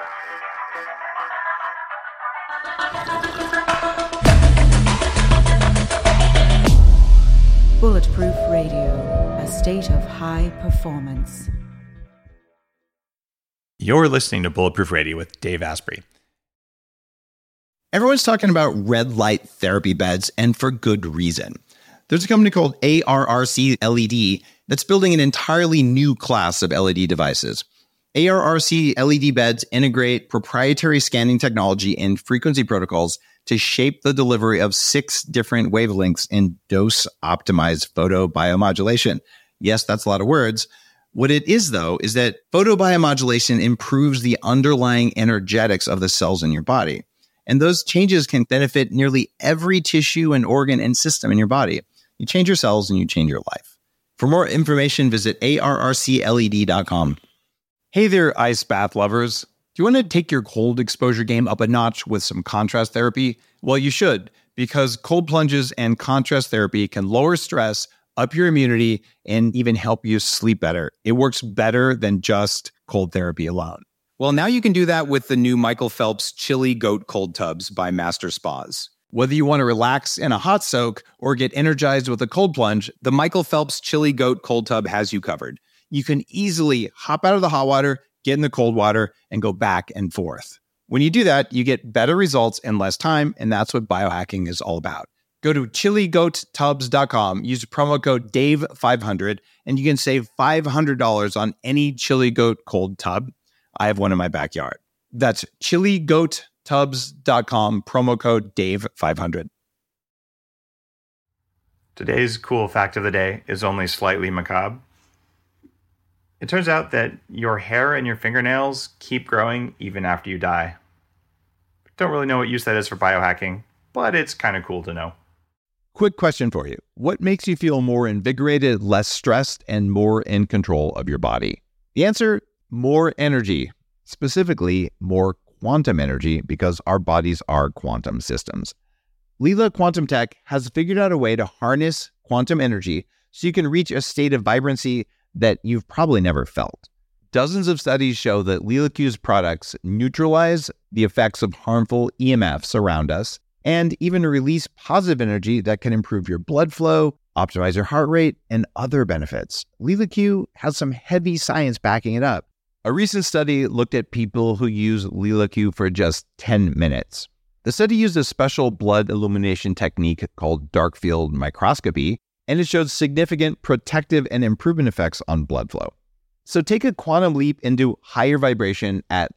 Bulletproof Radio, a state of high performance. You're listening to Bulletproof Radio with Dave Asprey. Everyone's talking about red light therapy beds, and for good reason. There's a company called ARRC LED that's building an entirely new class of LED devices. ARRC LED beds integrate proprietary scanning technology and frequency protocols to shape the delivery of 6 different wavelengths in dose-optimized photobiomodulation. Yes, that's a lot of words. What it is, though, is that photobiomodulation improves the underlying energetics of the cells in your body. And those changes can benefit nearly every tissue and organ and system in your body. You change your cells and you change your life. For more information, visit arrcled.com. Hey there, ice bath lovers. Do you want to take your cold exposure game up a notch with some contrast therapy? Well, you should, because cold plunges and contrast therapy can lower stress, up your immunity, and even help you sleep better. It works better than just cold therapy alone. Well, now you can do that with the new Michael Phelps Chili Goat Cold Tubs by Master Spas. Whether you want to relax in a hot soak or get energized with a cold plunge, the Michael Phelps Chili Goat Cold Tub has you covered. You can easily hop out of the hot water, get in the cold water, and go back and forth. When you do that, you get better results in less time, and that's what biohacking is all about. Go to chiligoattubs.com, use promo code DAVE500, and you can save $500 on any Chili Goat cold tub. I have one in my backyard. That's chiligoattubs.com, promo code DAVE500. Today's cool fact of the day is only slightly macabre. It turns out that your hair and your fingernails keep growing even after you die. Don't really know what use that is for biohacking, but it's kind of cool to know. Quick question for you. What makes you feel more invigorated, less stressed, and more in control of your body? The answer, more energy. Specifically, more quantum energy, because our bodies are quantum systems. Lila Quantum Tech has figured out a way to harness quantum energy so you can reach a state of vibrancy that you've probably never felt. Dozens of studies show that LilaQ's products neutralize the effects of harmful EMFs around us and even release positive energy that can improve your blood flow, optimize your heart rate, and other benefits. LilaQ has some heavy science backing it up. A recent study looked at people who use LilaQ for just 10 minutes. The study used a special blood illumination technique called dark field microscopy, and it showed significant protective and improvement effects on blood flow. So take a quantum leap into higher vibration at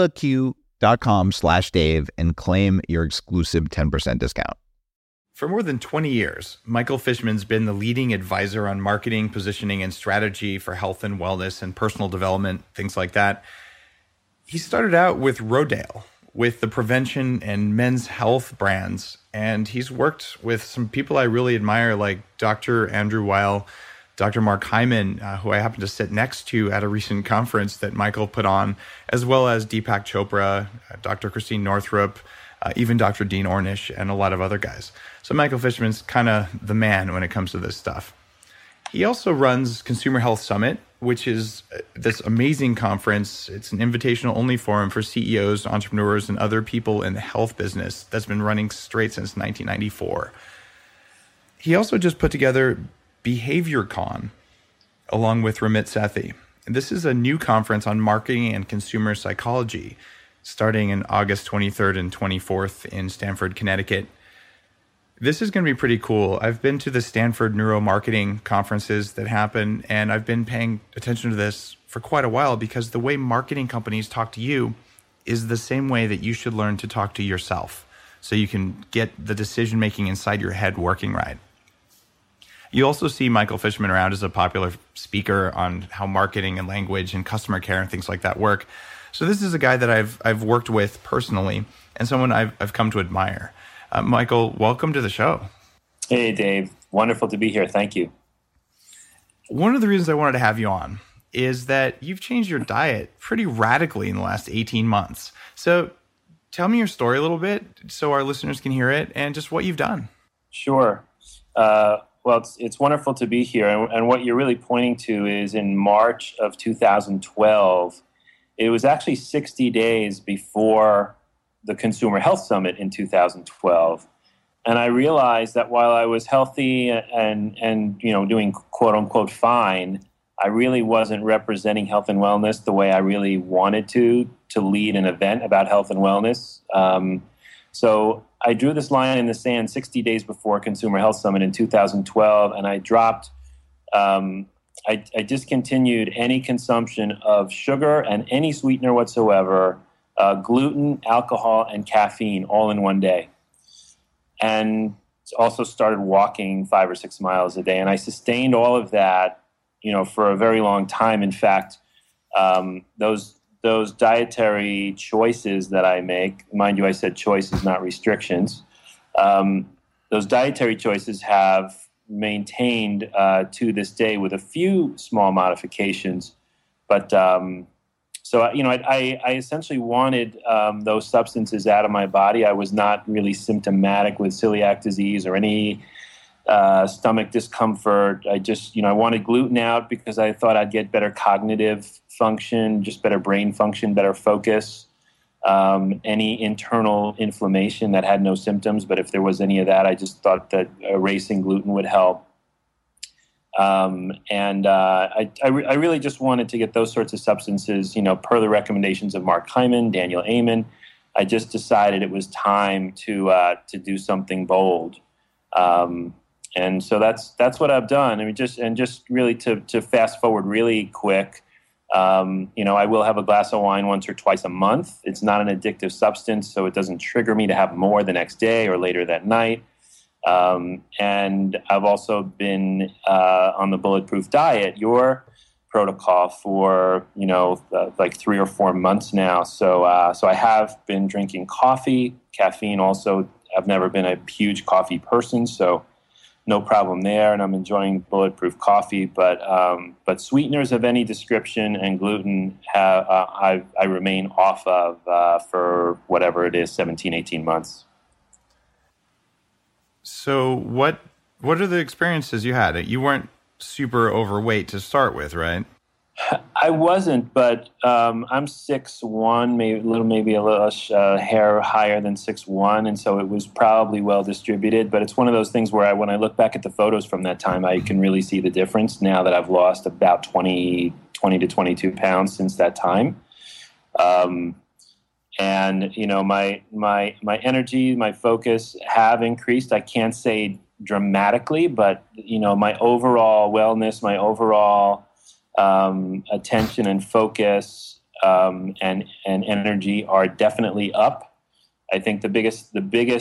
lilaq.com/Dave and claim your exclusive 10% discount. For more than 20 years, Michael Fishman's been the leading advisor on marketing, positioning, and strategy for health and wellness and personal development, things like that. He started out with Rodale, with the prevention and men's health brands. And he's worked with some people I really admire, like Dr. Andrew Weil, Dr. Mark Hyman, who I happened to sit next to at a recent conference that Michael put on, as well as Deepak Chopra, Dr. Christine Northrup, even Dr. Dean Ornish, and a lot of other guys. So Michael Fishman's kind of the man when it comes to this stuff. He also runs Consumer Health Summit, which is this amazing conference. It's an invitational-only forum for CEOs, entrepreneurs, and other people in the health business that's been running straight since 1994. He also just put together BehaviorCon, along with Ramit Sethi. This is a new conference on marketing and consumer psychology, starting in August 23rd and 24th in Stamford, Connecticut. This is going to be pretty cool. I've been to the Stanford neuromarketing conferences that happen, and I've been paying attention to this for quite a while because the way marketing companies talk to you is the same way that you should learn to talk to yourself so you can get the decision-making inside your head working right. You also see Michael Fishman around as a popular speaker on how marketing and language and customer care and things like that work. So this is a guy that I've worked with personally and someone I've come to admire. Michael, welcome to the show. Hey, Dave. Wonderful to be here. Thank you. One of the reasons I wanted to have you on is that you've changed your diet pretty radically in the last 18 months. So tell me your story a little bit so our listeners can hear it and just what you've done. Sure. Well, it's wonderful to be here. And what you're really pointing to is in March of 2012, it was actually 60 days before the Consumer Health Summit in 2012. And I realized that while I was healthy and doing quote unquote fine, I really wasn't representing health and wellness the way I really wanted to lead an event about health and wellness. So I drew this line in the sand 60 days before Consumer Health Summit in 2012, and I dropped, I discontinued any consumption of sugar and any sweetener whatsoever, gluten, alcohol, and caffeine all in one day. And also started walking 5 or 6 miles a day. And I sustained all of that, for a very long time. In fact, those dietary choices that I make, mind you, I said choices, not restrictions. Those dietary choices have maintained to this day with a few small modifications. But so I essentially wanted those substances out of my body. I was not really symptomatic with celiac disease or any stomach discomfort. I wanted gluten out because I thought I'd get better cognitive function, just better brain function, better focus, any internal inflammation that had no symptoms. But if there was any of that, I just thought that erasing gluten would help. I really just wanted to get those sorts of substances, per the recommendations of Mark Hyman, Daniel Amen. I just decided it was time to do something bold. And so that's what I've done. I mean, just really to fast forward really quick. I will have a glass of wine once or twice a month. It's not an addictive substance, so it doesn't trigger me to have more the next day or later that night. And I've also been on the Bulletproof Diet, your protocol, for like 3 or 4 months now. So I have been drinking coffee, caffeine. Also, I've never been a huge coffee person, so no problem there. And I'm enjoying Bulletproof coffee, but sweeteners of any description and gluten I remain off of for whatever it is, 17, 18 months. So what are the experiences you had? You weren't super overweight to start with, right? I wasn't, but I'm 6'1", maybe a little hair higher than 6'1", and so it was probably well distributed. But it's one of those things where when I look back at the photos from that time, I can really see the difference now that I've lost about 20 to 22 pounds since that time. And my energy, my focus have increased. I can't say dramatically, but my overall wellness, my overall attention and focus and energy are definitely up. I think the biggest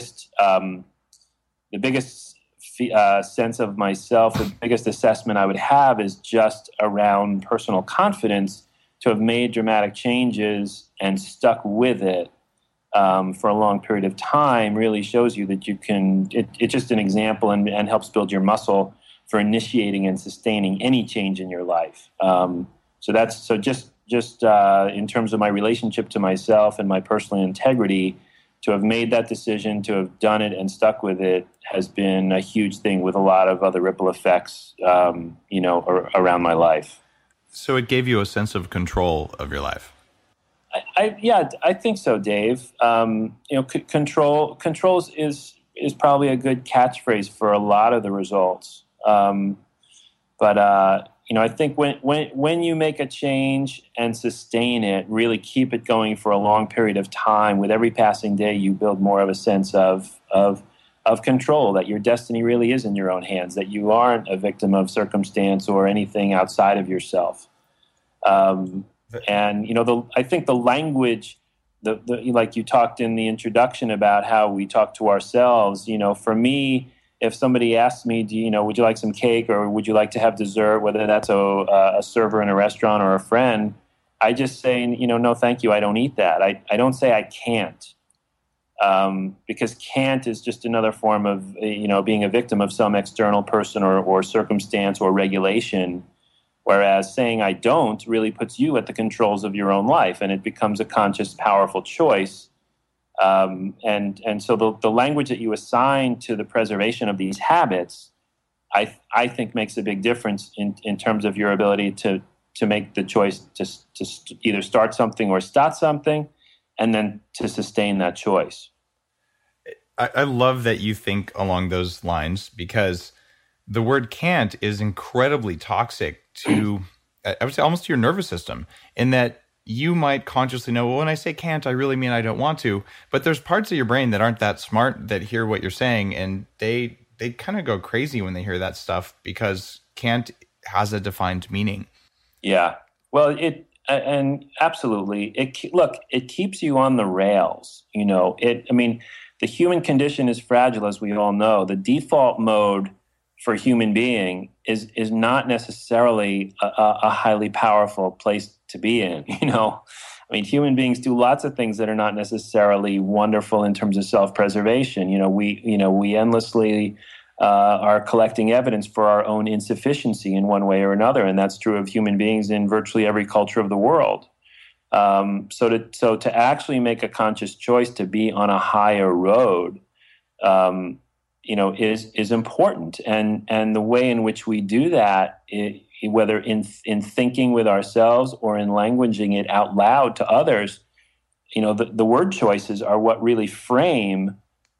sense of myself, the biggest assessment I would have is just around personal confidence. To have made dramatic changes and stuck with it for a long period of time really shows you that you can. It's just an example and helps build your muscle for initiating and sustaining any change in your life. So just in terms of my relationship to myself and my personal integrity, to have made that decision, to have done it and stuck with it has been a huge thing with a lot of other ripple effects, around my life. So it gave you a sense of control of your life. I think so, Dave. Controls is probably a good catchphrase for a lot of the results. But I think when you make a change and sustain it, really keep it going for a long period of time, with every passing day, you build more of a sense of control, that your destiny really is in your own hands, that you aren't a victim of circumstance or anything outside of yourself. I think the language, like you talked in the introduction about how we talk to ourselves, for me, if somebody asks me, would you like some cake or would you like to have dessert, whether that's a server in a restaurant or a friend, I just say, no, thank you. I don't eat that. I don't say I can't. Because can't is just another form of, being a victim of some external person or circumstance or regulation, whereas saying I don't really puts you at the controls of your own life, and it becomes a conscious, powerful choice. And so the language that you assign to the preservation of these habits, I think makes a big difference in terms of your ability to make the choice to either start something or stop something, and then to sustain that choice. I love that you think along those lines, because the word can't is incredibly toxic to, I would say, almost to your nervous system, in that you might consciously know, well, when I say can't, I really mean I don't want to. But there's parts of your brain that aren't that smart that hear what you're saying, and they kind of go crazy when they hear that stuff, because can't has a defined meaning. Yeah. Well, and absolutely. It keeps you on the rails. The human condition is fragile, as we all know. The default mode for a human being is not necessarily a highly powerful place to be in. Human beings do lots of things that are not necessarily wonderful in terms of self-preservation. We endlessly are collecting evidence for our own insufficiency in one way or another, and that's true of human beings in virtually every culture of the world. So to actually make a conscious choice to be on a higher road, is important, and the way in which we do that, whether in thinking with ourselves or in languaging it out loud to others, the word choices are what really frame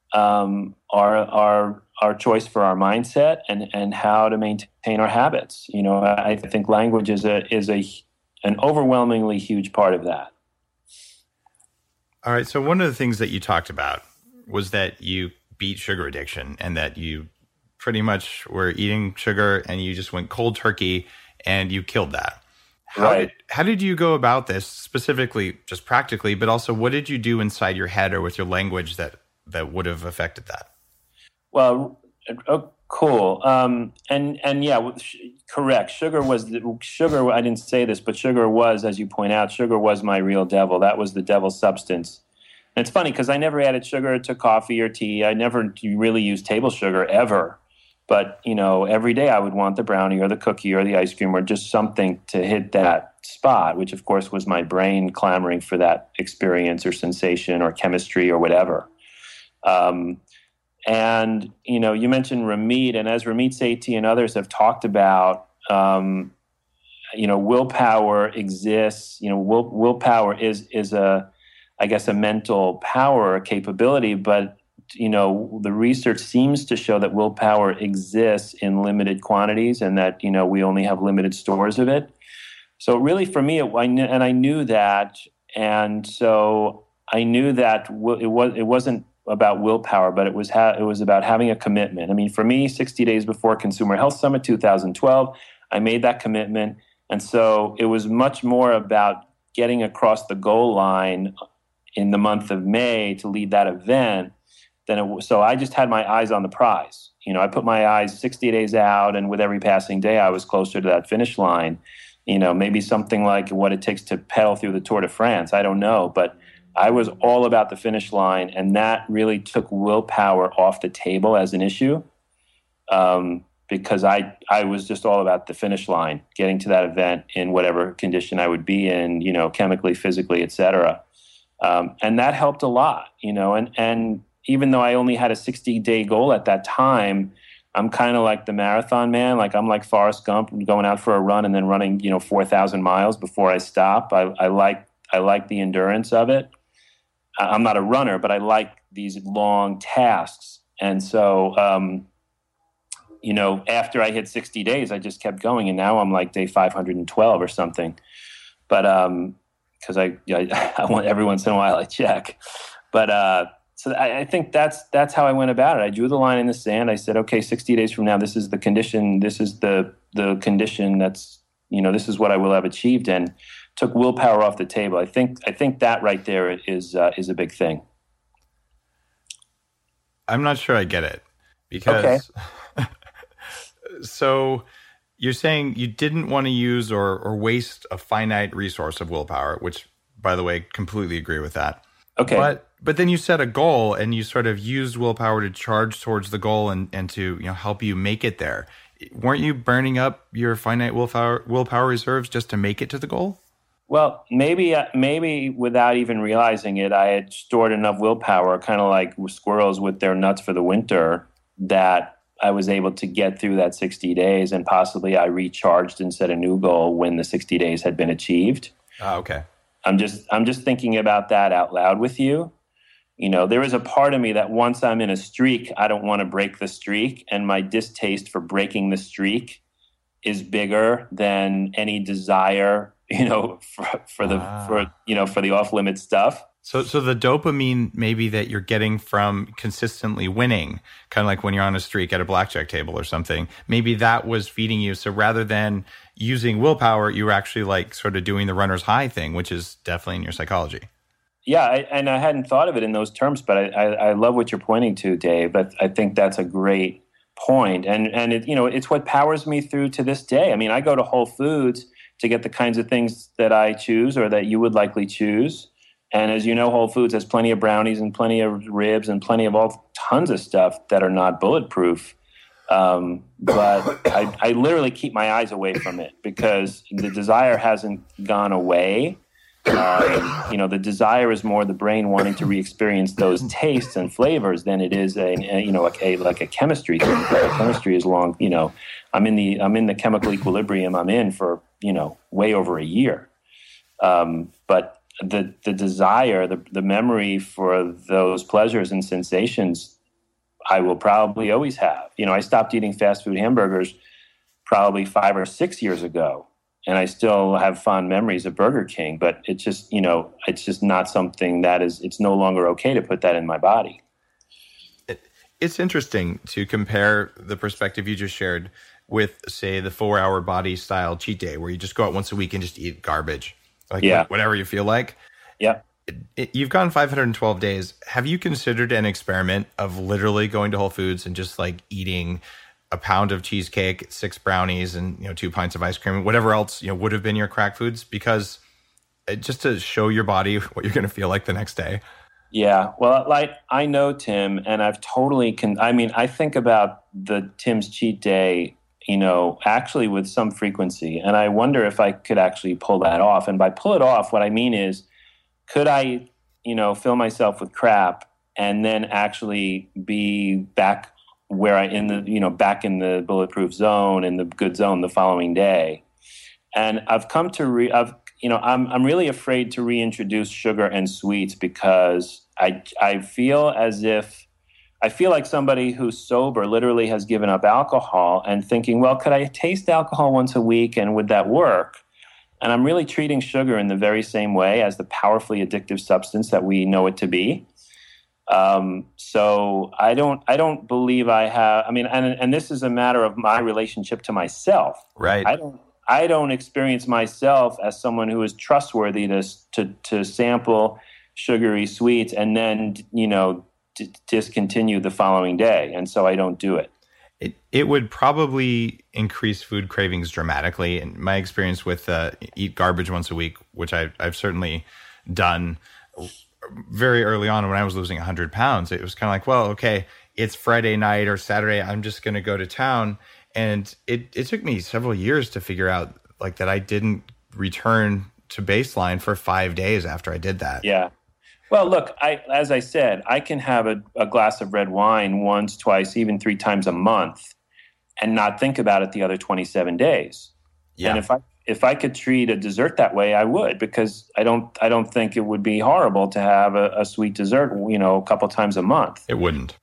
our choice for our mindset and how to maintain our habits. I think language is an overwhelmingly huge part of that. All right. So one of the things that you talked about was that you beat sugar addiction, and that you pretty much were eating sugar and you just went cold turkey and you killed that. How did you go about this, specifically, just practically, but also what did you do inside your head or with your language that would have affected that? Well, cool. And yeah, correct. Sugar. I didn't say this, but sugar was, as you point out, sugar was my real devil. That was the devil's substance. And it's funny because I never added sugar to coffee or tea. I never really used table sugar ever. But, every day I would want the brownie or the cookie or the ice cream or just something to hit that spot, which of course was my brain clamoring for that experience or sensation or chemistry or whatever. And, you mentioned Ramit, and as Ramit Sethi and others have talked about, willpower exists. Willpower is a mental power, a capability, but, the research seems to show that willpower exists in limited quantities and that, we only have limited stores of it. So really for me, I knew that. And so I knew that it wasn't about willpower, but it was about having a commitment. For me, 60 days before Consumer Health Summit 2012, I made that commitment. And so it was much more about getting across the goal line in the month of May to lead that event than it was. So I just had my eyes on the prize. I put my eyes 60 days out, and with every passing day, I was closer to that finish line. Maybe something like what it takes to pedal through the Tour de France. I don't know, but I was all about the finish line, and that really took willpower off the table as an issue, because I was just all about the finish line, getting to that event in whatever condition I would be in, chemically, physically, et cetera. And that helped a lot, and even though I only had a 60-day goal at that time, I'm kind of like the marathon man. Like I'm like Forrest Gump, going out for a run and then running, 4,000 miles before I stop. I like the endurance of it. I'm not a runner, but I like these long tasks. And so, after I hit 60 days, I just kept going. And now I'm like day 512 or something. But because I want every once in a while I check. But so I think that's how I went about it. I drew the line in the sand. I said, okay, 60 days from now, this is the condition. This is the condition that's, this is what I will have achieved, and took willpower off the table. I think that right there is a big thing. I'm not sure I get it, because okay. So you're saying you didn't want to use or waste a finite resource of willpower, which, by the way, completely agree with that. Okay. But then you set a goal and you sort of used willpower to charge towards the goal and to help you make it there. Weren't you burning up your finite willpower reserves just to make it to the goal? Well, maybe without even realizing it, I had stored enough willpower, kind of like squirrels with their nuts for the winter, that I was able to get through that 60 days, and possibly I recharged and set a new goal when the 60 days had been achieved. Oh, okay. I'm just thinking about that out loud with you. You know, there is a part of me that once I'm in a streak, I don't want to break the streak, and my distaste for breaking the streak is bigger than any desire, you know, for the off limit stuff. So the dopamine maybe that you're getting from consistently winning, kind of like when you're on a streak at a blackjack table or something, maybe that was feeding you. So rather than using willpower, you were actually like sort of doing the runner's high thing, which is definitely in your psychology. Yeah, and I hadn't thought of it in those terms, but I love what you're pointing to, Dave. But I think that's a great point, and it, you know, it's what powers me through to this day. I mean, I go to Whole Foods to get the kinds of things that I choose or that you would likely choose. And as you know, Whole Foods has plenty of brownies and plenty of ribs and plenty of tons of stuff that are not bulletproof. But I literally keep my eyes away from it because the desire hasn't gone away. You know, the desire is more the brain wanting to re-experience those tastes and flavors than it is like a chemistry thing. Chemistry is long. You know, I'm in the chemical equilibrium I'm in for, you know, way over a year. But the desire, the memory for those pleasures and sensations, I will probably always have. You know, I stopped eating fast food hamburgers probably 5 or 6 years ago, and I still have fond memories of Burger King, but it's just, you know, it's just not something it's no longer okay to put that in my body. It's interesting to compare the perspective you just shared with, say, the 4-hour body style cheat day, where you just go out once a week and just eat garbage. Like whatever you feel like. Yeah. You've gone 512 days. Have you considered an experiment of literally going to Whole Foods and just like eating a pound of cheesecake, 6 brownies, and, you know, 2 pints of ice cream, whatever else, you know, would have been your crack foods, because just to show your body what you're going to feel like the next day? Yeah. Well, like, I know Tim, and I've totally I think about the Tim's cheat day, you know, actually with some frequency. And I wonder if I could actually pull that off. And by pull it off, what I mean is, could I, you know, fill myself with crap and then actually be back back in the bulletproof zone, in the good zone the following day? And I've come to I'm really afraid to reintroduce sugar and sweets because I feel like somebody who's sober literally has given up alcohol and thinking, well, could I taste alcohol once a week and would that work? And I'm really treating sugar in the very same way as the powerfully addictive substance that we know it to be. So I don't believe I have, and this is a matter of my relationship to myself. Right. I don't experience myself as someone who is trustworthy to sample sugary sweets and then, you know, discontinue the following day. And so I don't do it. It would probably increase food cravings dramatically. And my experience with eat garbage once a week, which I've certainly done very early on when I was losing 100 pounds, it was kind of like, well, okay, it's Friday night or Saturday, I'm just going to go to town. And it took me several years to figure out like that I didn't return to baseline for 5 days after I did that. Yeah. Well, look, as I said, I can have a glass of red wine once, twice, even 3 times a month and not think about it the other 27 days. Yeah. And if I could treat a dessert that way, I would, because I don't think it would be horrible to have a sweet dessert, you know, a couple times a month. It wouldn't.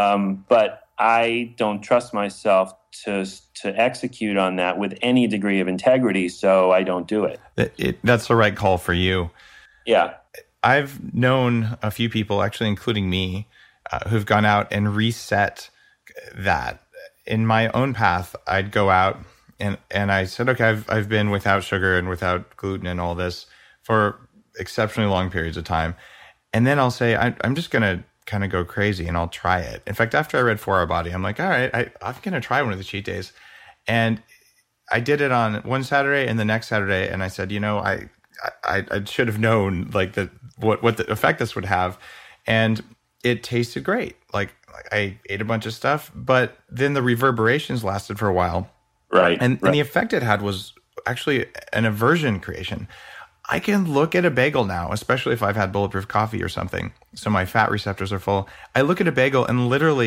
But I don't trust myself to execute on that with any degree of integrity, so I don't do it. That's the right call for you. Yeah. I've known a few people, actually including me, who've gone out and reset that. In my own path, I'd go out and I said, okay, I've been without sugar and without gluten and all this for exceptionally long periods of time. And then I'll say, I'm just going to kind of go crazy and I'll try it. In fact, after I read 4 Hour Body, I'm like, all right, I'm going to try one of the cheat days. And I did it on one Saturday and the next Saturday. And I said, you know, I should have known like what the effect this would have. And it tasted great. Like I ate a bunch of stuff, but then the reverberations lasted for a while. Right. And the effect it had was actually an aversion creation. I can look at a bagel now, especially if I've had bulletproof coffee or something, so my fat receptors are full. I look at a bagel and literally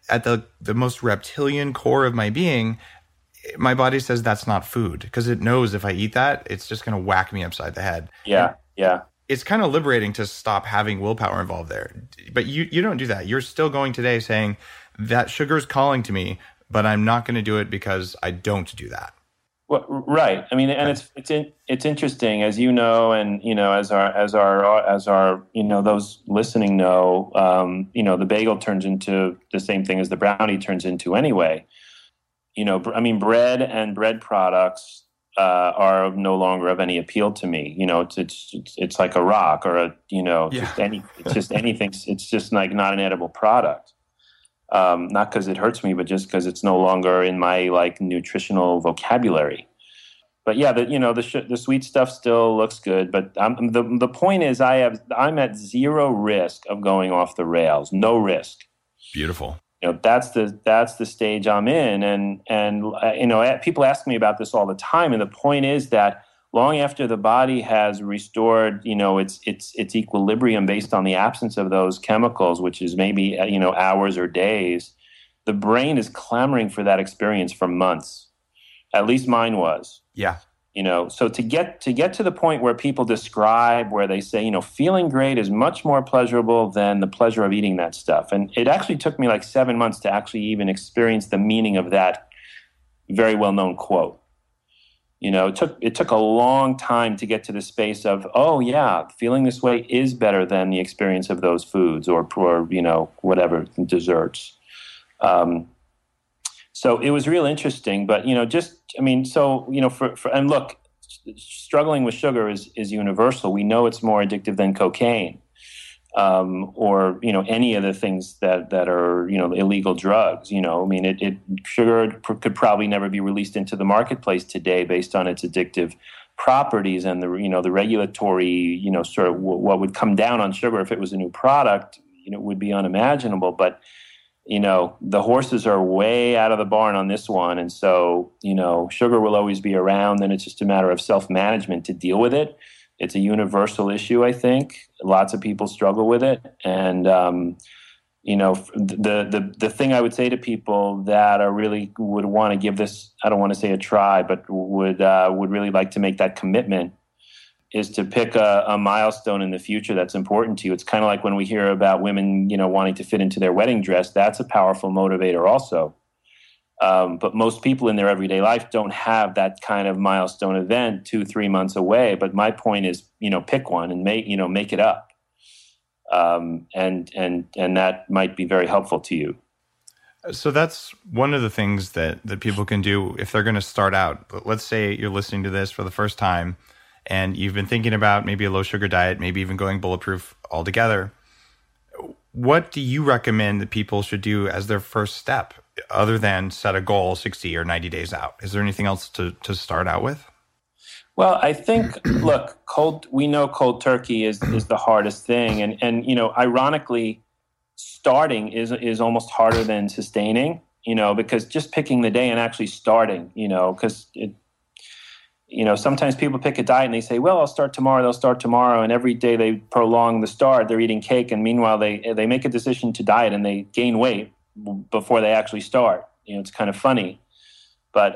at the most reptilian core of my being, my body says that's not food, because it knows if I eat that, it's just going to whack me upside the head. Yeah. It's kind of liberating to stop having willpower involved there. But you don't do that. You're still going today saying that sugar is calling to me, but I'm not going to do it because I don't do that. Well, right. I mean, and it's interesting, as you know, and as our those listening know, the bagel turns into the same thing as the brownie turns into anyway. Bread and bread products are no longer of any appeal to me. It's like a rock or it's just anything. It's just like not an edible product. Not because it hurts me, but just because it's no longer in my nutritional vocabulary. But yeah, the sweet stuff still looks good. But the point is, I'm at zero risk of going off the rails. No risk. Beautiful. That's the stage I'm in, and people ask me about this all the time. And the point is that long after the body has restored, its equilibrium based on the absence of those chemicals, which is maybe hours or days, the brain is clamoring for that experience for months. At least mine was. Yeah. So to get to the point where people describe, where they say, feeling great is much more pleasurable than the pleasure of eating that stuff. And it actually took me 7 months to actually even experience the meaning of that very well-known quote. It took a long time to get to the space of, oh yeah, feeling this way is better than the experience of those foods or whatever, desserts. So it was real interesting, but and look, struggling with sugar is universal. We know it's more addictive than cocaine, or any of the things that are illegal drugs. Sugar could probably never be released into the marketplace today based on its addictive properties and the regulatory sort of what would come down on sugar if it was a new product. Would be unimaginable, but. The horses are way out of the barn on this one. And so, sugar will always be around, and it's just a matter of self-management to deal with it. It's a universal issue, I think. Lots of people struggle with it. And, the thing I would say to people that are really would want to give this, I don't want to say a try, but would really like to make that commitment, is to pick a milestone in the future that's important to you. It's kind of like when we hear about women, wanting to fit into their wedding dress. That's a powerful motivator also. But most people in their everyday life don't have that kind of milestone event 2-3 months away. But my point is, pick one and make it up. And that might be very helpful to you. So that's one of the things that people can do if they're going to start out. Let's say you're listening to this for the first time, and you've been thinking about maybe a low sugar diet, maybe even going bulletproof altogether. What do you recommend that people should do as their first step, other than set a goal 60 or 90 days out? Is there anything else to start out with? Well, I think, look, we know cold turkey is the hardest thing. And ironically, starting is almost harder than sustaining, because just picking the day and actually starting, because sometimes people pick a diet and they say, well, they'll start tomorrow. And every day they prolong the start, they're eating cake. And meanwhile, they make a decision to diet and they gain weight before they actually start. It's kind of funny. But,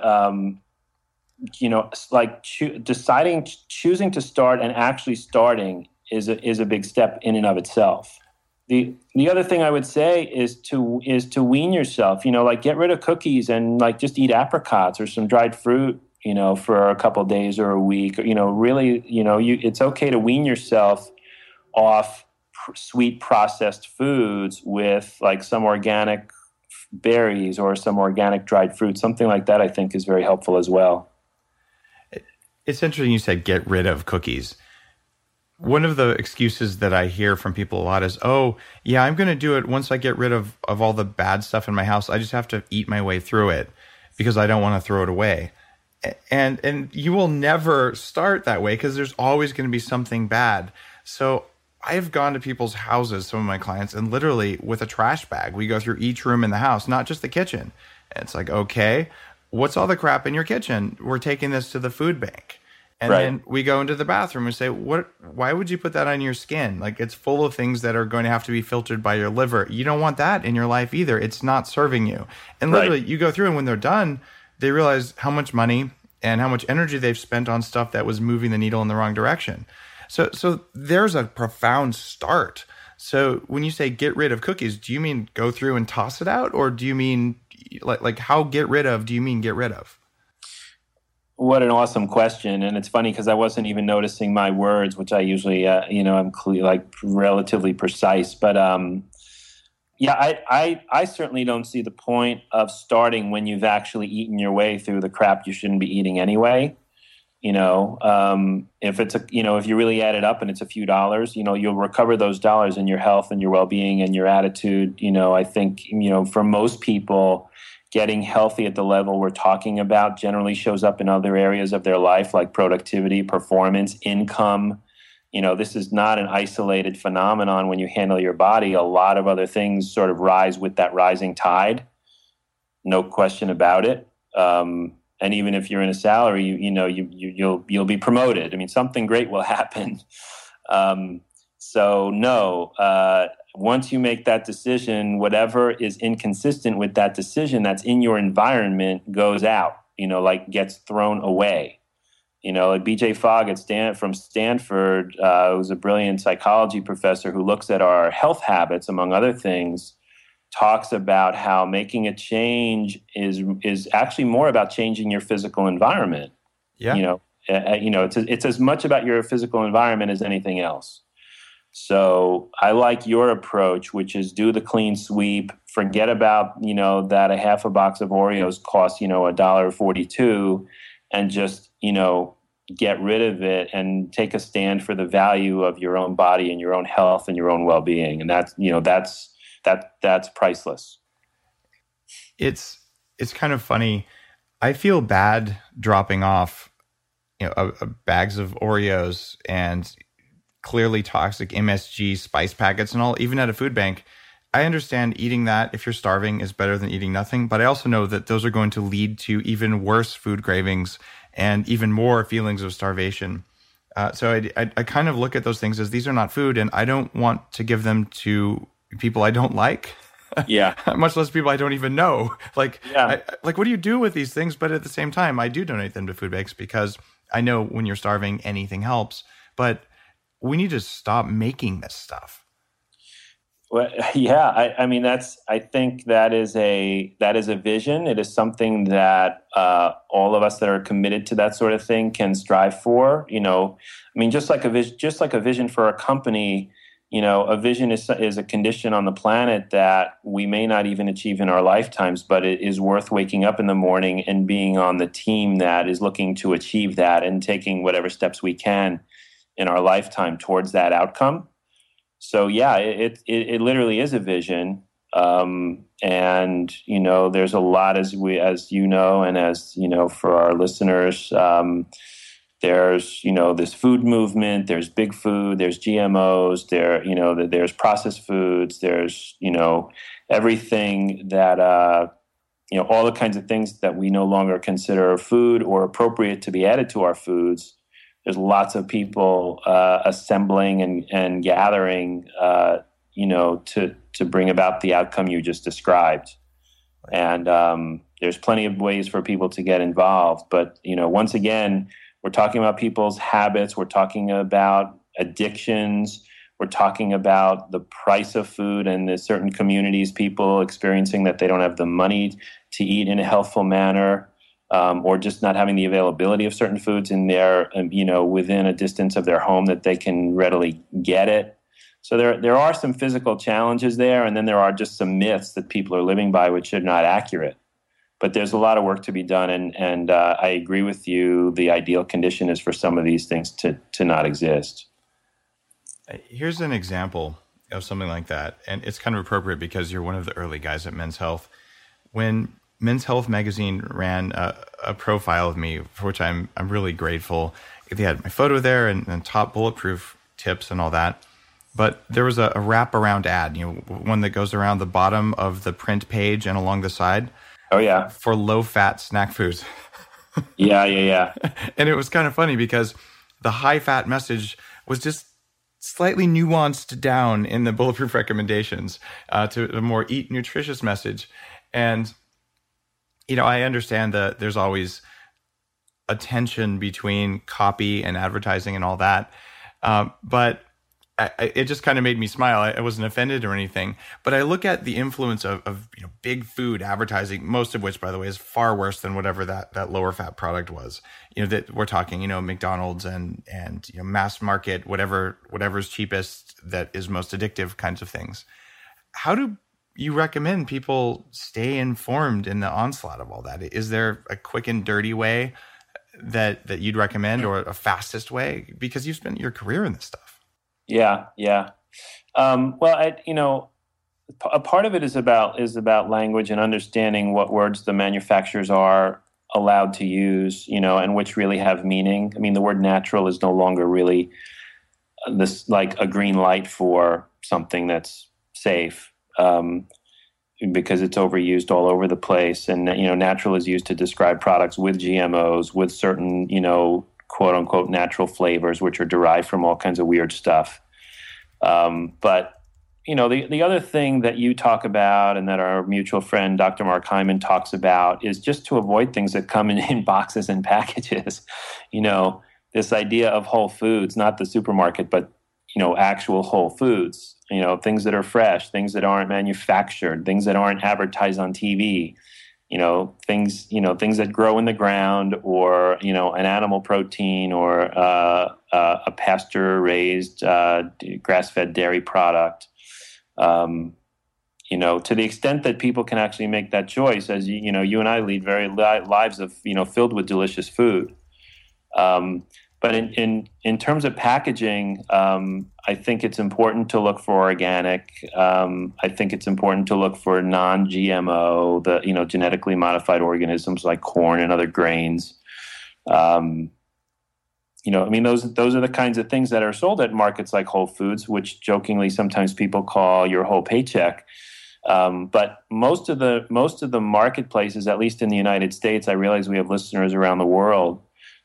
choosing to start and actually starting is a big step in and of itself. The other thing I would say is to wean yourself, get rid of cookies and just eat apricots or some dried fruit, for a couple of days or a week, really, it's okay to wean yourself off sweet processed foods with some organic berries or some organic dried fruit. Something like that, I think, is very helpful as well. It's interesting you said get rid of cookies. One of the excuses that I hear from people a lot is, oh, yeah, I'm going to do it once I get rid of all the bad stuff in my house. I just have to eat my way through it because I don't want to throw it away. And you will never start that way because there's always going to be something bad. So I've gone to people's houses, some of my clients, and literally with a trash bag, we go through each room in the house, not just the kitchen. And it's like, okay, what's all the crap in your kitchen? We're taking this to the food bank. And then we go into the bathroom and say, why would you put that on your skin? Like, it's full of things that are going to have to be filtered by your liver. You don't want that in your life either. It's not serving you. And literally you go through, and when they're done, they realize how much money and how much energy they've spent on stuff that was moving the needle in the wrong direction. So there's a profound start. So when you say get rid of cookies, do you mean go through and toss it out? Or do you mean like how get rid of, do you mean get rid of? What an awesome question. And it's funny because I wasn't even noticing my words, which I usually, I'm relatively precise. But I certainly don't see the point of starting when you've actually eaten your way through the crap you shouldn't be eating anyway. If it's if you really add it up and it's a few dollars, you'll recover those dollars in your health and your well-being and your attitude. I think, for most people, getting healthy at the level we're talking about generally shows up in other areas of their life, like productivity, performance, income. This is not an isolated phenomenon when you handle your body. A lot of other things sort of rise with that rising tide. No question about it. And even if you're in a salary, you'll be promoted. I mean, something great will happen. Once you make that decision, whatever is inconsistent with that decision that's in your environment goes out, gets thrown away. Like B.J. Fogg from Stanford, who's a brilliant psychology professor who looks at our health habits, among other things, talks about how making a change is actually more about changing your physical environment. Yeah. It's as much about your physical environment as anything else. So I like your approach, which is do the clean sweep, forget about, that a half a box of Oreos costs, $1.42, and just, get rid of it and take a stand for the value of your own body and your own health and your own well-being. And that's priceless. It's kind of funny. I feel bad dropping off, bags of Oreos and clearly toxic MSG spice packets and all, even at a food bank. I understand eating that if you're starving is better than eating nothing, but I also know that those are going to lead to even worse food cravings and even more feelings of starvation. So I kind of look at those things as these are not food, and I don't want to give them to people I don't like. Yeah. Much less people I don't even know. What do you do with these things? But at the same time, I do donate them to food banks because I know when you're starving, anything helps. But we need to stop making this stuff. Well, yeah, I think that is a vision. It is something that all of us that are committed to that sort of thing can strive for. Just like a vision for a company, a vision is a condition on the planet that we may not even achieve in our lifetimes, but it is worth waking up in the morning and being on the team that is looking to achieve that and taking whatever steps we can in our lifetime towards that outcome. So yeah, it literally is a vision. And there's a lot as you know, and as for our listeners, there's this food movement, there's big food, there's GMOs, there's processed foods, there's everything that all the kinds of things that we no longer consider food or appropriate to be added to our foods. There's lots of people assembling and gathering, to bring about the outcome you just described. And there's plenty of ways for people to get involved. But, once again, we're talking about people's habits. We're talking about addictions. We're talking about the price of food, and there's certain communities, people experiencing that they don't have the money to eat in a healthful manner. Or just not having the availability of certain foods in their, within a distance of their home that they can readily get it. So there are some physical challenges there, and then there are just some myths that people are living by which are not accurate. But there's a lot of work to be done, and I agree with you. The ideal condition is for some of these things to not exist. Here's an example of something like that, and it's kind of appropriate because you're one of the early guys at Men's Health. When Men's Health magazine ran a profile of me, for which I'm really grateful. They had my photo there and top bulletproof tips and all that. But there was a wraparound ad, one that goes around the bottom of the print page and along the side. Oh, yeah. For low-fat snack foods. Yeah. And it was kind of funny because the high fat message was just slightly nuanced down in the bulletproof recommendations to a more eat nutritious message. And, I understand that there's always a tension between copy and advertising and all that. But it just kind of made me smile. I wasn't offended or anything, but I look at the influence of big food advertising, most of which, by the way, is far worse than whatever that lower fat product was. That we're talking, McDonald's and mass market, whatever's cheapest, that is most addictive kinds of things. How do you recommend people stay informed in the onslaught of all that? Is there a quick and dirty way that you'd recommend, or a fastest way? Because you've spent your career in this stuff. Yeah. Well, a part of it is about language and understanding what words the manufacturers are allowed to use, and which really have meaning. I mean, the word natural is no longer really this like a green light for something that's safe. Because it's overused all over the place. And, natural is used to describe products with GMOs, with certain, quote unquote, natural flavors, which are derived from all kinds of weird stuff. But, the other thing that you talk about and that our mutual friend, Dr. Mark Hyman, talks about is just to avoid things that come in boxes and packages. This idea of whole foods, not the supermarket, but, actual whole foods. Things that are fresh, things that aren't manufactured, things that aren't advertised on TV, things that grow in the ground, or, an animal protein, or a pasture-raised grass-fed dairy product. To the extent that people can actually make that choice, as you and I lead very lives of, filled with delicious food. But in terms of packaging, I think it's important to look for organic. I think it's important to look for non-GMO, the genetically modified organisms like corn and other grains. Those are the kinds of things that are sold at markets like Whole Foods, which jokingly sometimes people call your whole paycheck. But most of the marketplaces, at least in the United States, I realize we have listeners around the world.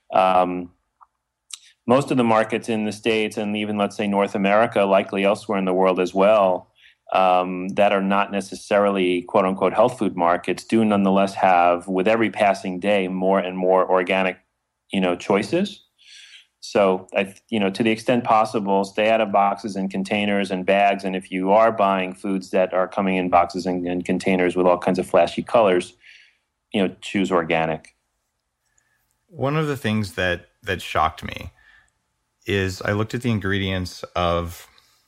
Most of the markets in the States, and even, let's say, North America, likely elsewhere in the world as well, that are not necessarily quote-unquote health food markets, do nonetheless have, with every passing day, more and more organic, choices. So, to the extent possible, stay out of boxes and containers and bags. And if you are buying foods that are coming in boxes and containers with all kinds of flashy colors, choose organic. One of the things that shocked me is I looked at the ingredients of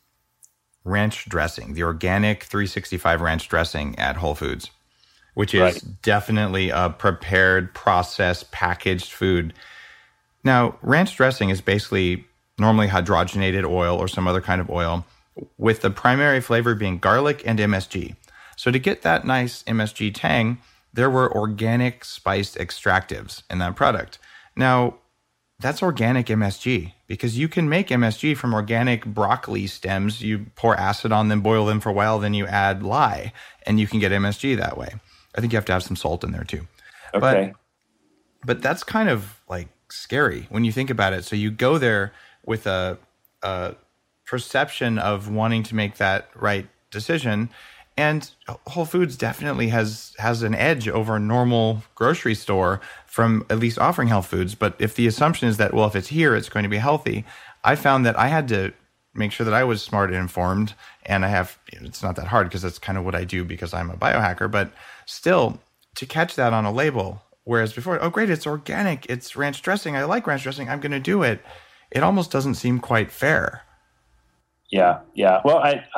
ranch dressing, the organic 365 ranch dressing at Whole Foods, which is definitely a prepared, processed, packaged food. Now, ranch dressing is basically normally hydrogenated oil or some other kind of oil, with the primary flavor being garlic and MSG. So to get that nice MSG tang, there were organic spiced extractives in that product. Now, that's organic MSG, because you can make MSG from organic broccoli stems. You pour acid on them, boil them for a while, then you add lye, and you can get MSG that way. I think you have to have some salt in there too. Okay. But that's kind of like scary when you think about it. So you go there with a perception of wanting to make that right decision, and Whole Foods definitely has an edge over a normal grocery store from at least offering health foods. But if the assumption is that, well, if it's here, it's going to be healthy, I found that I had to make sure that I was smart and informed. And it's not that hard because that's kind of what I do because I'm a biohacker. But still, to catch that on a label, whereas before, oh, great, it's organic, it's ranch dressing, I like ranch dressing, I'm going to do it. It almost doesn't seem quite fair. Yeah. Well,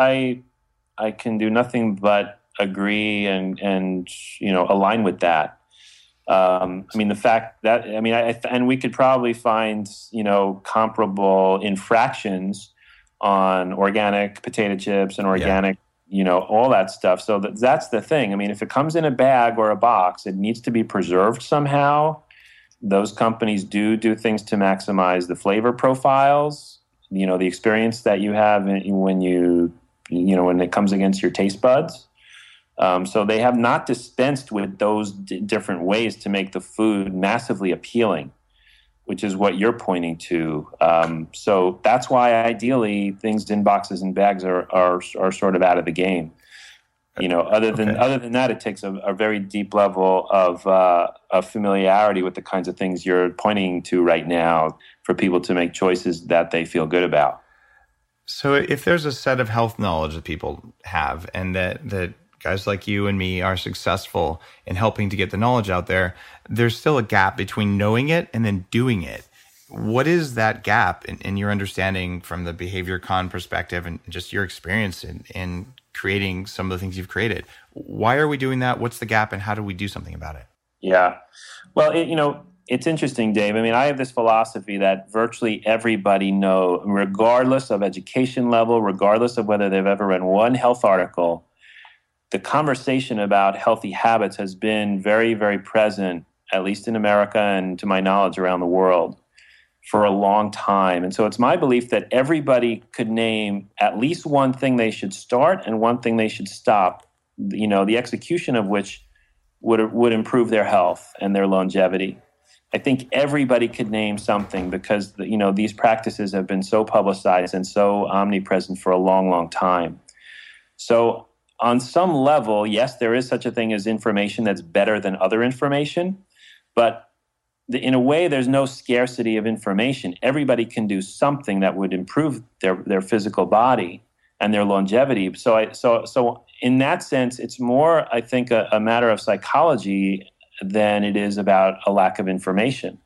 I can do nothing but agree and align with that. The fact that and we could probably find comparable infractions on organic potato chips and organic all that stuff. So that's the thing. I mean, if it comes in a bag or a box, it needs to be preserved somehow. Those companies do things to maximize the flavor profiles. The experience that you have when when it comes against your taste buds. So they have not dispensed with those different ways to make the food massively appealing, which is what you're pointing to. So that's why ideally things in boxes and bags are sort of out of the game. Other than that, it takes a very deep level of familiarity with the kinds of things you're pointing to right now for people to make choices that they feel good about. So if there's a set of health knowledge that people have, and that guys like you and me are successful in helping to get the knowledge out there, there's still a gap between knowing it and then doing it. What is that gap in your understanding from the behavior con perspective and just your experience in creating some of the things you've created? Why are we doing that? What's the gap, and how do we do something about it? Yeah. Well, it's interesting, Dave. I mean, I have this philosophy that virtually everybody knows, regardless of education level, regardless of whether they've ever read one health article, the conversation about healthy habits has been very, very present, at least in America and to my knowledge around the world, for a long time. And so it's my belief that everybody could name at least one thing they should start and one thing they should stop, the execution of which would improve their health and their longevity. I think everybody could name something because, these practices have been so publicized and so omnipresent for a long, long time. So on some level, yes, there is such a thing as information that's better than other information, but in a way, there's no scarcity of information. Everybody can do something that would improve their physical body and their longevity. So in that sense, it's more, I think, a matter of psychology than it is about a lack of information.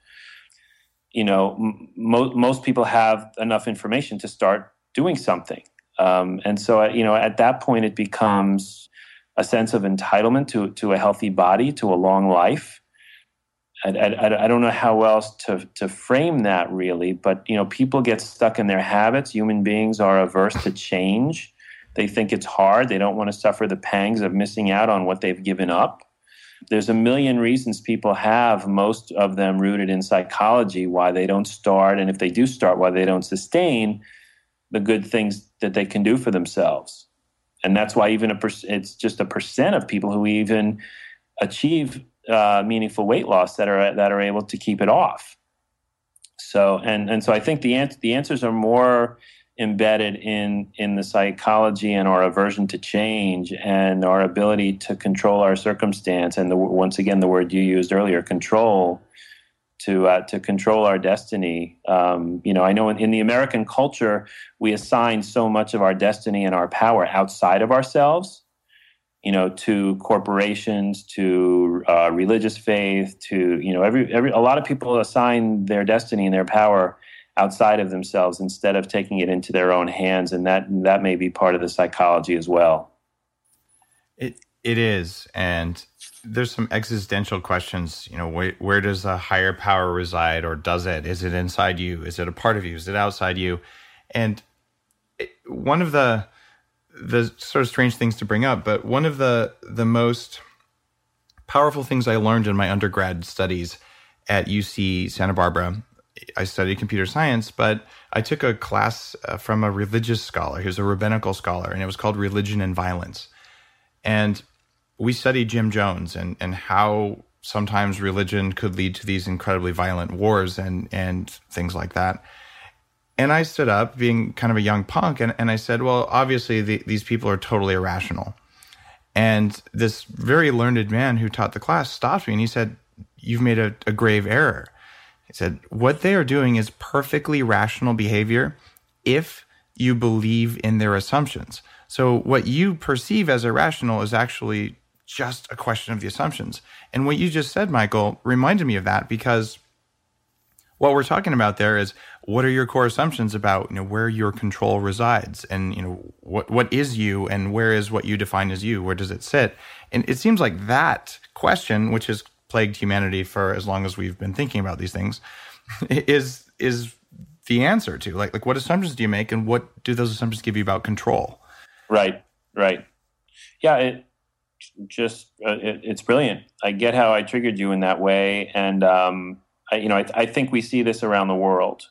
Most people have enough information to start doing something. And so, at that point, it becomes a sense of entitlement to a healthy body, to a long life. I don't know how else to frame that really, but, people get stuck in their habits. Human beings are averse to change. They think it's hard. They don't want to suffer the pangs of missing out on what they've given up. There's a million reasons people have, most of them rooted in psychology, why they don't start, and if they do start, why they don't sustain the good things that they can do for themselves. And that's why even it's just 1% of people who even achieve meaningful weight loss that are able to keep it off. So and so I think the answers are more embedded in the psychology and our aversion to change and our ability to control our circumstance. And once again, the word you used earlier, control, to control our destiny. I know in the American culture, we assign so much of our destiny and our power outside of ourselves, to corporations, to religious faith, to, a lot of people assign their destiny and their power outside of themselves instead of taking it into their own hands. And that may be part of the psychology as well. It is. And there's some existential questions, where does a higher power reside, or does it? Is it inside you? Is it a part of you? Is it outside you? And one of the sort of strange things to bring up, but one of the most powerful things I learned in my undergrad studies at UC Santa Barbara, I studied computer science, but I took a class from a religious scholar. He was a rabbinical scholar, and it was called Religion and Violence. And we studied Jim Jones and how sometimes religion could lead to these incredibly violent wars and things like that. And I stood up, being kind of a young punk, and I said, well, obviously these people are totally irrational. And this very learned man who taught the class stopped me, and he said, you've made a grave error. He said, what they are doing is perfectly rational behavior if you believe in their assumptions. So what you perceive as irrational is actually just a question of the assumptions. And what you just said, Michael, reminded me of that, because what we're talking about there is, what are your core assumptions about, where your control resides, and what is you, and where is what you define as you? Where does it sit? And it seems like that question, which has plagued humanity for as long as we've been thinking about these things, is the answer to like what assumptions do you make, and what do those assumptions give you about control? Right. Yeah, it's brilliant. I get how I triggered you in that way, and I think we see this around the world.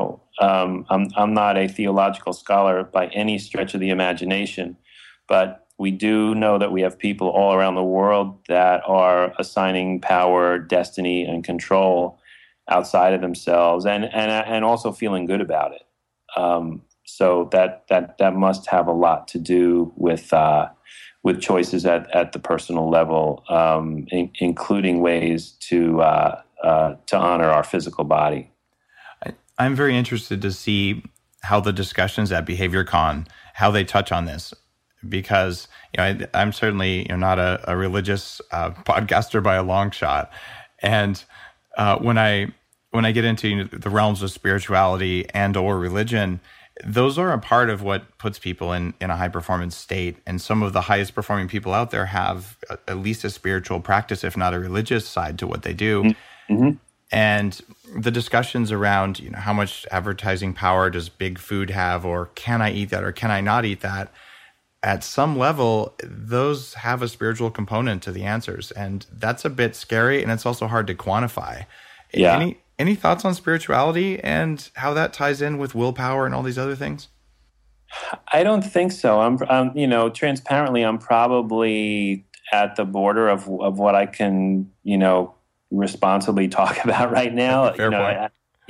I'm not a theological scholar by any stretch of the imagination, but We do know that we have people all around the world that are assigning power, destiny, and control outside of themselves, and also feeling good about it. So that must have a lot to do with choices at the personal level, including ways to honor our physical body. I'm very interested to see how the discussions at BehaviorCon, how they touch on this, because I'm certainly not a religious podcaster by a long shot, and when I get into the realms of spirituality and or religion, those are a part of what puts people in a high performance state. And some of the highest performing people out there have at least a spiritual practice, if not a religious side to what they do. Mm-hmm. And the discussions around, how much advertising power does big food have, or can I eat that, or can I not eat that? At some level, those have a spiritual component to the answers. And that's a bit scary, and it's also hard to quantify. Yeah. Any thoughts on spirituality and how that ties in with willpower and all these other things? I don't think so. I'm transparently, I'm probably at the border of what I can, responsibly talk about right now. Fair point.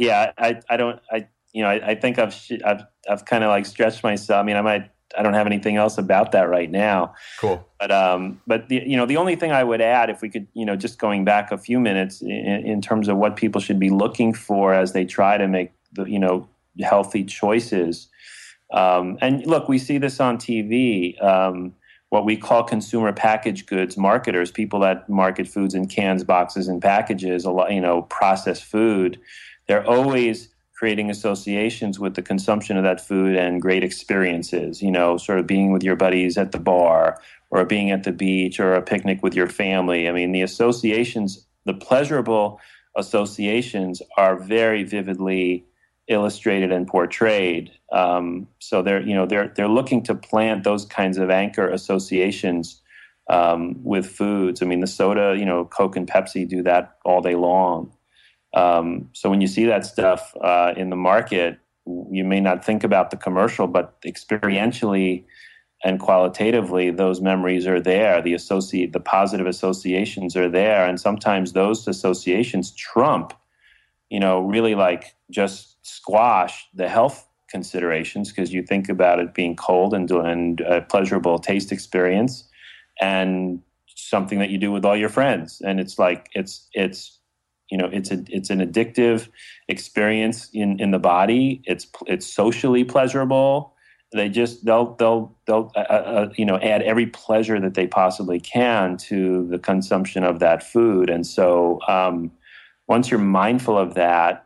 I think I've kind of like stretched myself. I don't have anything else about that right now. Cool. But the only thing I would add, if we could, just going back a few minutes in terms of what people should be looking for as they try to make the, healthy choices. And look, we see this on TV, what we call consumer packaged goods marketers, people that market foods in cans, boxes, and packages, processed food. They're always creating associations with the consumption of that food and great experiences, sort of being with your buddies at the bar or being at the beach or a picnic with your family. The associations, the pleasurable associations are very vividly illustrated and portrayed. So they're looking to plant those kinds of anchor associations with foods. The soda, Coke and Pepsi do that all day long. So when you see that stuff in the market, you may not think about the commercial, but experientially and qualitatively, those memories are there. The positive associations are there, and sometimes those associations trump, really like just squash the health considerations, because you think about it being cold and a pleasurable taste experience, and something that you do with all your friends, and it's like it's an addictive experience in the body. It's socially pleasurable. They'll add every pleasure that they possibly can to the consumption of that food. And so once you're mindful of that,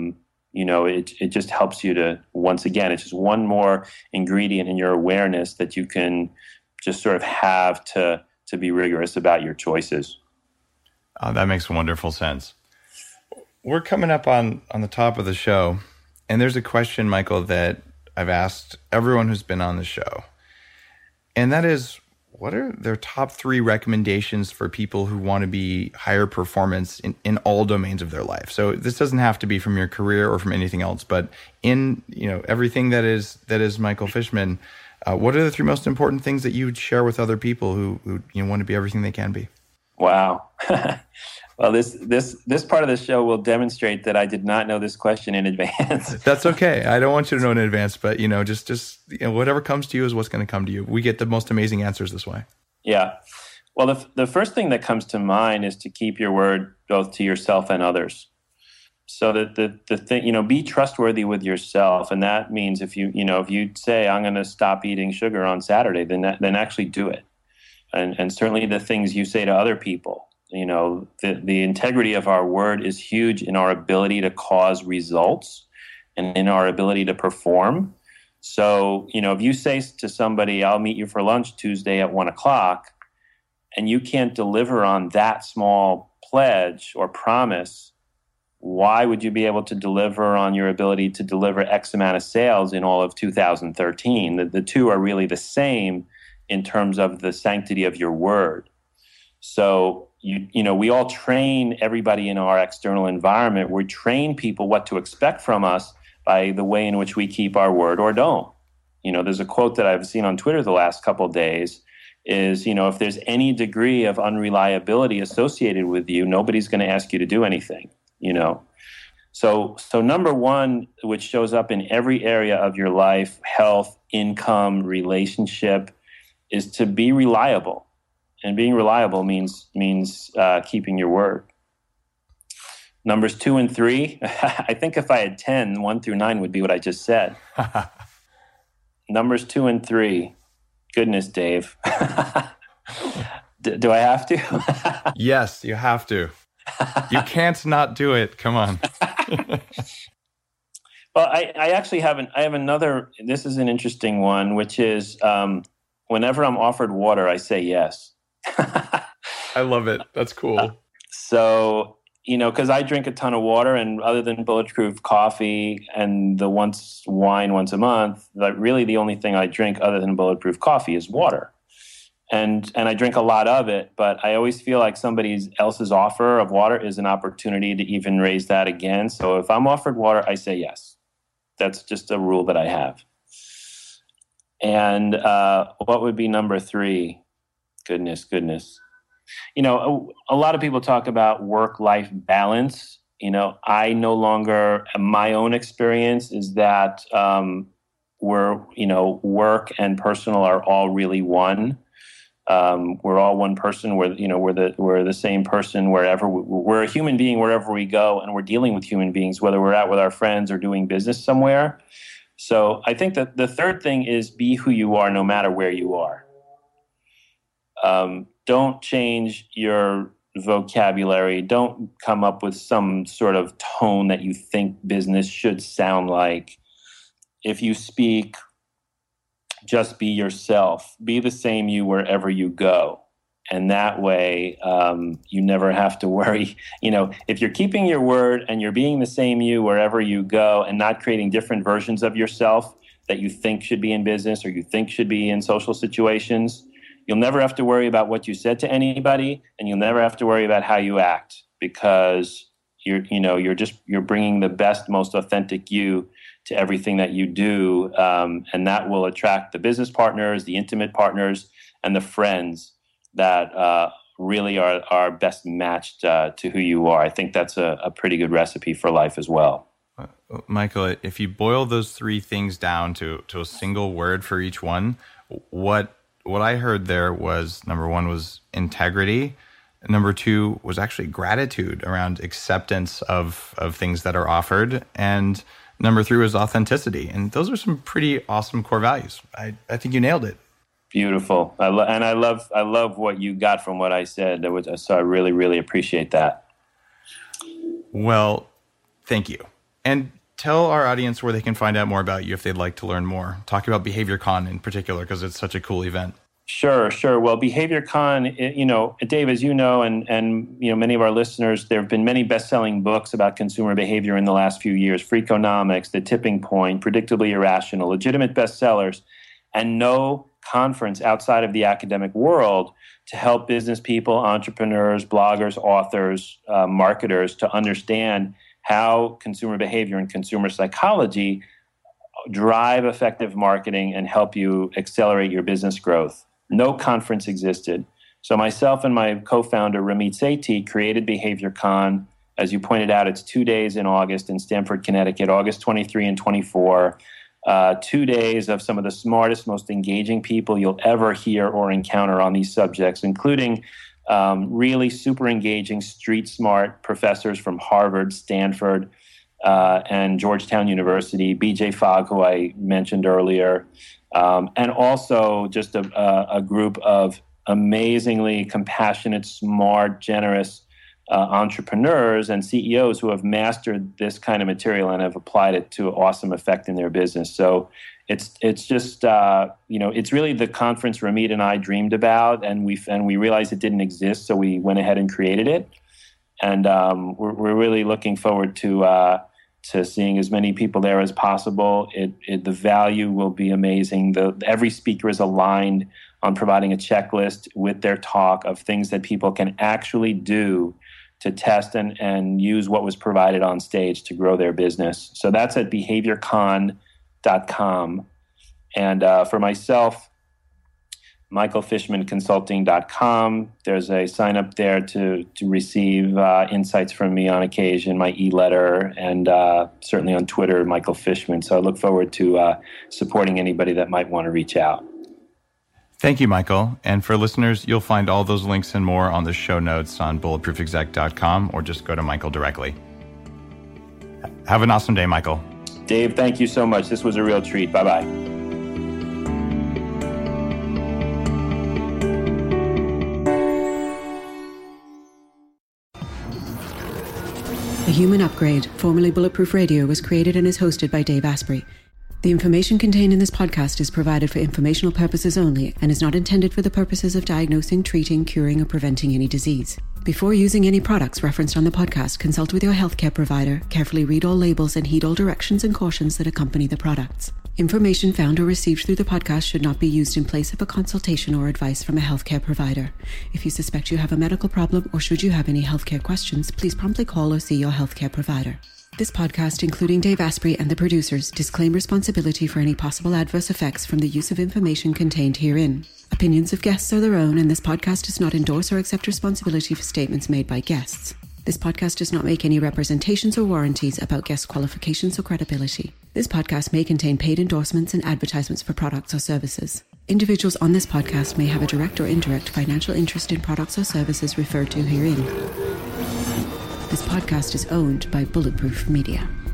it just helps you to, once again, it's just one more ingredient in your awareness that you can just sort of have to be rigorous about your choices. That makes wonderful sense. We're coming up on the top of the show, and there's a question, Michael, that I've asked everyone who's been on the show. And that is, what are their top 3 recommendations for people who want to be higher performance in all domains of their life? So this doesn't have to be from your career or from anything else, but in everything that is Michael Fishman, what are the 3 most important things that you would share with other people who want to be everything they can be? Wow. Well, this part of the show will demonstrate that I did not know this question in advance. That's okay. I don't want you to know in advance, but just whatever comes to you is what's going to come to you. We get the most amazing answers this way. Yeah. Well, the first thing that comes to mind is to keep your word both to yourself and others. So that the thing, be trustworthy with yourself, and that means if you say I'm going to stop eating sugar on Saturday, then actually do it, and certainly the things you say to other people. The integrity of our word is huge in our ability to cause results and in our ability to perform. So, if you say to somebody, I'll meet you for lunch Tuesday at 1:00, and you can't deliver on that small pledge or promise, why would you be able to deliver on your ability to deliver X amount of sales in all of 2013? The two are really the same in terms of the sanctity of your word. So, we all train everybody in our external environment. We train people what to expect from us by the way in which we keep our word or don't. There's a quote that I've seen on Twitter the last couple of days is, if there's any degree of unreliability associated with you, nobody's going to ask you to do anything, So number one, which shows up in every area of your life, health, income, relationship, is to be reliable. And being reliable means keeping your word. Numbers 2 and 3, I think if I had 10, 1 through 9 would be what I just said. Numbers 2 and 3. Goodness, Dave. Do I have to? Yes, you have to. You can't not do it. Come on. Well, I actually have another. This is an interesting one, which is whenever I'm offered water, I say yes. I love it. That's cool. So, because I drink a ton of water, and other than bulletproof coffee and the wine once a month, really the only thing I drink other than bulletproof coffee is water. And I drink a lot of it, but I always feel like somebody else's offer of water is an opportunity to even raise that again. So if I'm offered water, I say yes. That's just a rule that I have. And what would be number 3? Goodness. A lot of people talk about work-life balance. I no longer, my own experience is that work and personal are all really one. We're all one person. We're the same person wherever we're a human being wherever we go, and we're dealing with human beings, whether we're out with our friends or doing business somewhere. So I think that the third thing is be who you are, no matter where you are. Don't change your vocabulary. Don't come up with some sort of tone that you think business should sound like. If you speak, just be yourself. Be the same you wherever you go. And that way, you never have to worry. If you're keeping your word and you're being the same you wherever you go and not creating different versions of yourself that you think should be in business or you think should be in social situations, you'll never have to worry about what you said to anybody, and you'll never have to worry about how you act, because you're bringing the best, most authentic you to everything that you do, and that will attract the business partners, the intimate partners, and the friends that really are best matched to who you are. I think that's a pretty good recipe for life as well. Michael, if you boil those 3 things down to a single word for each one, what I heard there was, number 1 was integrity. Number 2 was actually gratitude around acceptance of things that are offered. And number 3 was authenticity. And those are some pretty awesome core values. I think you nailed it. Beautiful. I love what you got from what I said. So I really, really appreciate that. Well, thank you. And tell our audience where they can find out more about you if they'd like to learn more. Talk about BehaviorCon in particular, because it's such a cool event. Sure. Well, BehaviorCon, Dave, as you know, and many of our listeners, there have been many best-selling books about consumer behavior in the last few years. Freakonomics, The Tipping Point, Predictably Irrational, legitimate bestsellers, and no conference outside of the academic world to help business people, entrepreneurs, bloggers, authors, marketers to understand how consumer behavior and consumer psychology drive effective marketing and help you accelerate your business growth. No conference existed. So myself and my co-founder, Ramit Sethi, created BehaviorCon. As you pointed out, it's 2 days in August in Stamford, Connecticut, August 23 and 24. 2 days of some of the smartest, most engaging people you'll ever hear or encounter on these subjects, including really super engaging, street smart professors from Harvard, Stanford, and Georgetown University, BJ Fogg, who I mentioned earlier, and also just a group of amazingly compassionate, smart, generous entrepreneurs and CEOs who have mastered this kind of material and have applied it to awesome effect in their business. So it's just it's really the conference Ramit and I dreamed about, and we realized it didn't exist, so we went ahead and created it, and we're really looking forward to seeing as many people there as possible. The value will be amazing. Every speaker is aligned on providing a checklist with their talk of things that people can actually do to test and use what was provided on stage to grow their business. So that's at behaviorcon.com. And for myself, michaelfishmanconsulting.com. There's a sign up there to receive insights from me on occasion, my e-letter, and certainly on Twitter, Michael Fishman. So I look forward to supporting anybody that might want to reach out. Thank you, Michael. And for listeners, you'll find all those links and more on the show notes on bulletproofexec.com, or just go to Michael directly. Have an awesome day, Michael. Dave, thank you so much. This was a real treat. Bye-bye. The Human Upgrade, formerly Bulletproof Radio, was created and is hosted by Dave Asprey. The information contained in this podcast is provided for informational purposes only and is not intended for the purposes of diagnosing, treating, curing, or preventing any disease. Before using any products referenced on the podcast, consult with your healthcare provider, carefully read all labels, and heed all directions and cautions that accompany the products. Information found or received through the podcast should not be used in place of a consultation or advice from a healthcare provider. If you suspect you have a medical problem or should you have any healthcare questions, please promptly call or see your healthcare provider. This podcast, including Dave Asprey and the producers, disclaim responsibility for any possible adverse effects from the use of information contained herein. Opinions of guests are their own, and this podcast does not endorse or accept responsibility for statements made by guests. This podcast does not make any representations or warranties about guest qualifications or credibility. This podcast may contain paid endorsements and advertisements for products or services. Individuals on this podcast may have a direct or indirect financial interest in products or services referred to herein. This podcast is owned by Bulletproof Media.